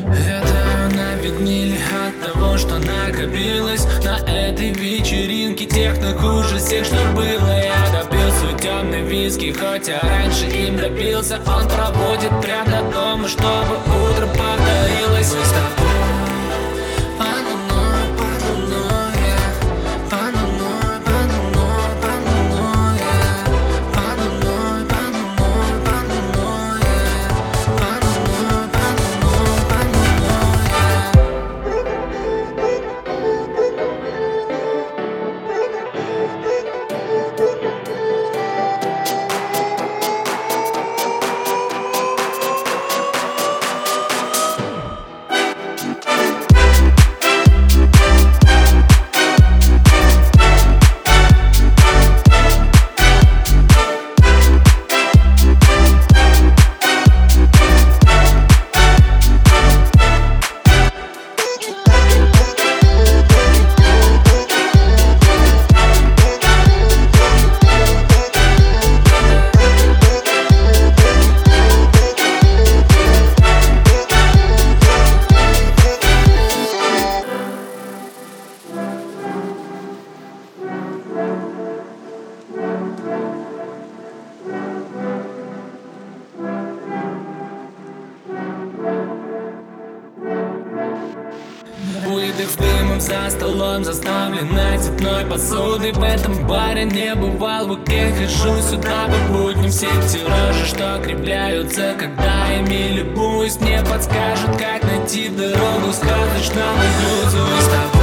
Это наведнили от того, что накопилось на этой вечеринке. Техно хуже всех, что было. Я допил свой темный виски, хотя раньше им добился. Он проводит прямо до дома, чтобы утро повторилось. Мы с тобой по луной, по луной, по луной, по луной, по луной, по луной, по луной, по луной, по луной, по луной, по Выдох с дымом за столом, заставленной цветной посудой. В этом баре не бывал, в уке хожу сюда по будням. Все тиражи, что кривляются, когда ими любуюсь, мне подскажут, как найти дорогу к сказочному блюзу.